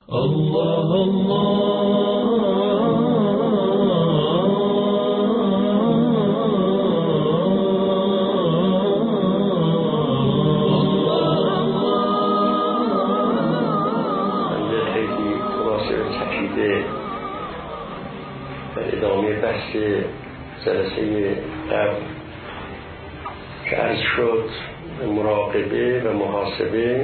الله الله در ادامه بحث جلسه قبل که عرض شد مراقبه و محاسبه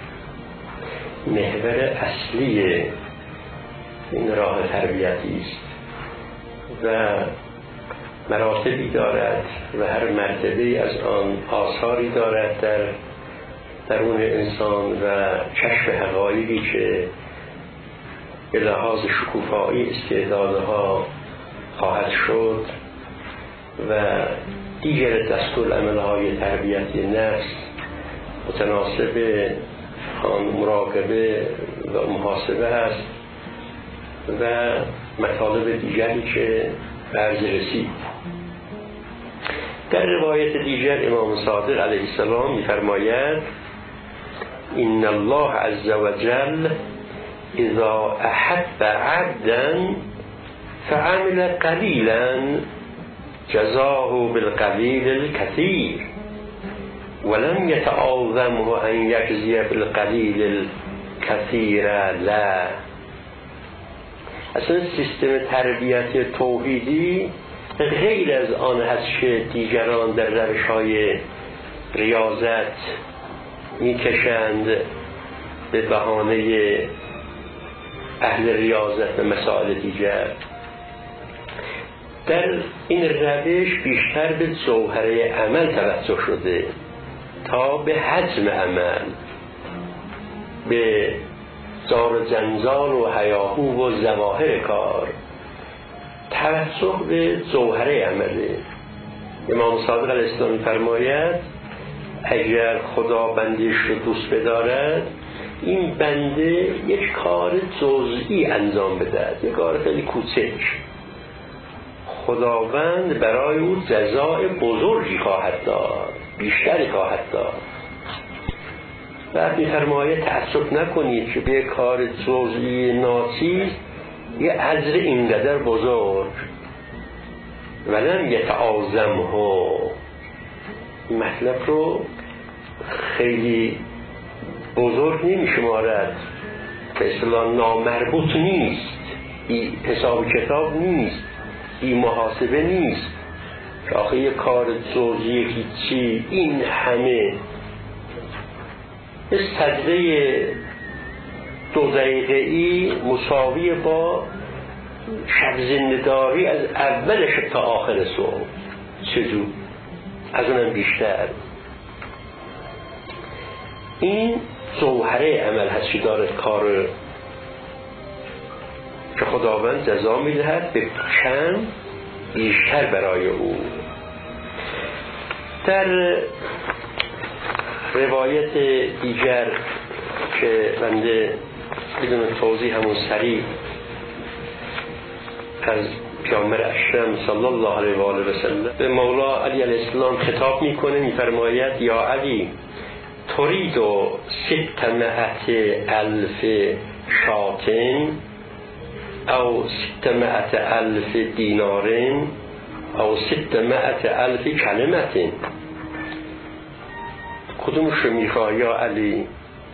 محور اصلی این راه تربیتی است و مراتبی دارد و هر مرتبه از آن آثاری دارد در درون انسان و کشف حقایقی که به لحاظ شکوفایی استعدادها خواهد شد و دیگر دستورالعمل‌های تربیتی نفس متناسب آن مراقبه و محاسبه است و مطالب دیگری که عرض رسید. در روایت دیگر امام صادق علیه السلام می‌فرماید ان الله عز وجل اذا احب عبدا فعمل قلیلا جزاه بالقلیل الكثير ولم يتعاظمه ان يجزي بالقلیل الكثير لا. اصلا سیستم تربیت توحیدی غیر از آن هست که دیگران در روش‌های ریاضت میکشند به بهانه اهل ریاضت و مسائل دیگر. در این روش بیشتر به جوهره عمل توجه شده تا به حجم عمل، به زار و زنزان و هیاهو و ظواهر کار. توجه به جوهره عمله. امام صادق علیه السلام فرماید اگر خدا بندش رو دوست بدارد این بنده یک کار جزئی انجام بدهد، یک کار خیلی کوچک، خداوند برای او جزای بزرگی خواهد داد، بیشتری خواهد داد. بعد می‌فرماید تأسف نکنید که به کار جزئی ناچیز یه اجر اینقدر بزرگ ولم یتعاظمه، مطلب رو خیلی بزرگ نمی‌شمارد، به اصطلاح نامربوط نیست، بی حساب کتاب نیست، بی محاسبه نیست که آخه یه کار جزئی هیچی این همه سجده 2 دقیقه‌ای مساوی با شب زنده‌داری از اولش تا آخر صبح، چجور از اونم بیشتر. این جوهره عمل هست که دارد کار که خداوند جزا می‌دهد به کم بیشتر برای او. در روایت دیگر که بنده بدون توضیح همون سریع از پیامبر اکرم صلی الله علیه و آله و سلم به مولا علی علیه السلام خطاب میکنه، میفرماید یا علی ترید 600,000 شاتن او 600,000 دینارن او 600,000 کلمتن. کدومش رو میخواه یا علی؟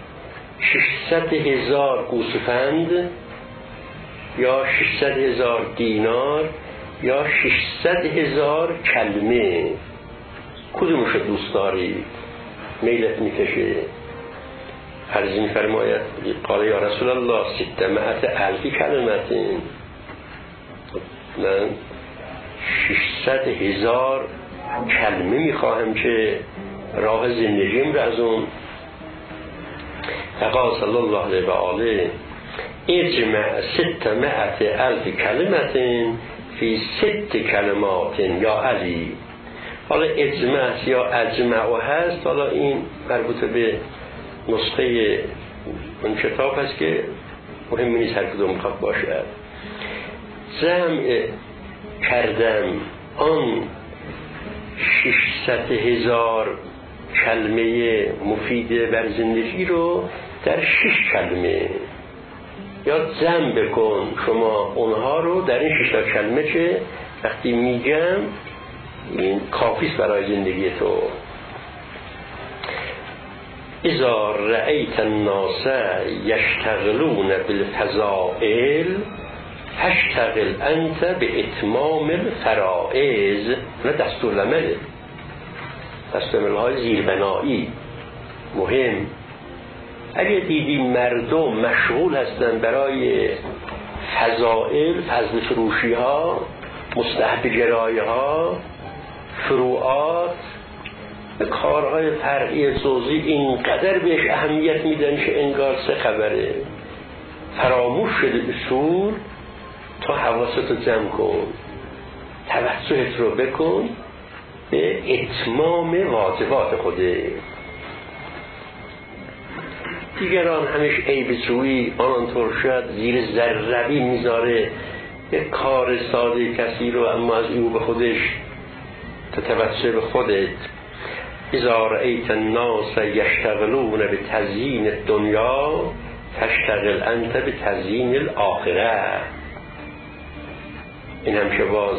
600,000 گوسفند یا 600,000 دینار یا 600,000 کلمه؟ کدومش رو دوست داری؟ میلت میکشه؟ عرض میفرماید قال یا رسول الله 600,000 کلمتین، من 600,000 کلمه میخواهم که راه زندگیم رو از اون. فقال صلی الله علیه و آله اجمع 600,000 کلمتین فی 6 کلمات یا علی. حالا اجمع یا اجمع هست، حالا این مربوط به نسخه اون کتاب هست که مهم نیست هر کدوم میخواد باشد. جمع کردم آن 600,000 کلمه مفید بر زندگی رو در 6 کلمه، یا جمع بکن شما اونها رو در این 6 تا کلمه که وقتی میگم این کافیست برای زندگی تو. اذا رأیت الناس یشتغلون بالفضائل فاشتغل انت به اتمام الفرائض. نه دستورالعمله، دستورالعمل‌های زیربنایی مهم. اگه دیدی مردم مشغول هستن برای فضائل، فضل فروشی ها، مستحب گرایی ها، فروعات، کارهای فرعی جزئی اینقدر بهش اهمیت میدن که انگار سه خبره. فراموش شده اصول. تو حواستو جمع کن، توجهت رو بکن به اتمام واجبات خوده. دیگران همش عیب جویی آنطور شد زیر ذره‌بین میذاره یک کار ساده کسی رو، اما از او به خودش تتوجه به خودت. اذا رأیت الناس یشتغلون به تزیین الدنیا فاشتغل انت به تزیین الاخره. این هم که باز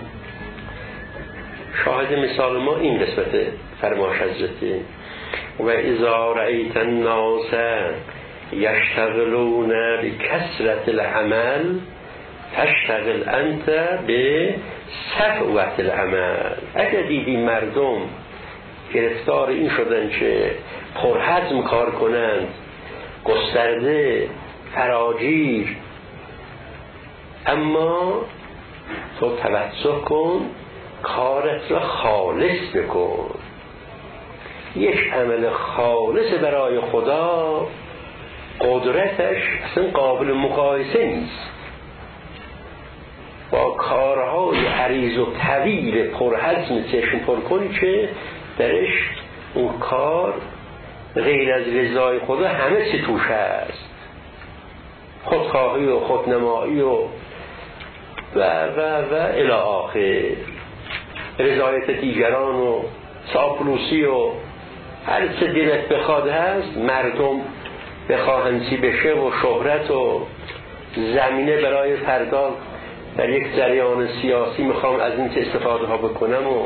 شاهد مثال ما این قسمت فرماش حضرتی. و اذا رأیت الناس یشتغلون به کثرت العمل فاشتغل انت به صفوت العمل. اگر دیدی مردم گرفتار این شدن که پرحجم کار کنند، گسترده، فراگیر، اما تو توجه کن کارت را خالص بکن. یک عمل خالص برای خدا قدرتش اصلا قابل مقایسه نیست با کارهای عریض و طویل پرحجم چشم پر کنی که درش اون کار غیر از رضای خدا همه چی توش هست، خودخواهی و خودنمایی و الی آخر، رضایت دیگران و چاپلوسی و هر چه دلت بخواد هست. مردم بخواهند چی بشه و شهرت و زمینه برای فردا در یک جریان سیاسی میخوام از این چه استفاده ها بکنم و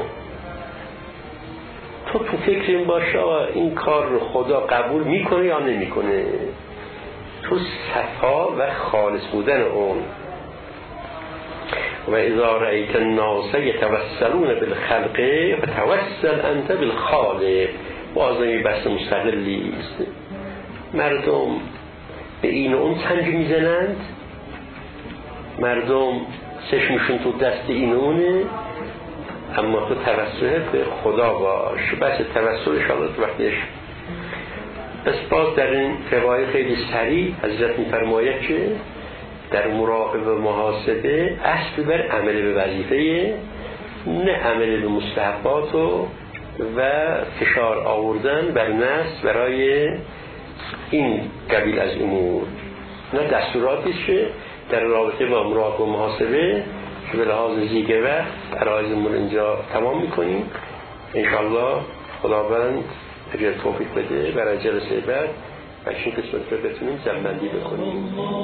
تو فکر این باشه این کار رو خدا قبول میکنه یا نمیکنه. تو صفا و خالص بودن اون. و اذا رأیت الناس یتوسلون بالخلق فتوسل انت بالخالق. بازمی بحث مستقلی است. مردم به این و اون سنگ میزنند، مردم چشمشون تو دست این و اونه، اما تو توسل به خدا باش. بس توسل شاید وقتش. پس باز در این روایت خیلی سریع حضرت میفرماید که در مراقبه و محاسبه اصل بر عمل به وظیفه، نه عمل به مستحبات و فشار آوردن بر نفس برای این قبیل از امور. نه دستوراتی که در رابطه با مراقبه و محاسبه که به لحاظ زیگه وقت عرایزمون اینجا تمام میکنیم. انشاءالله خداوند اگر توفیق بده برای جلسه بعد و این قسمت رو بتونیم جمع‌بندی بکنیم.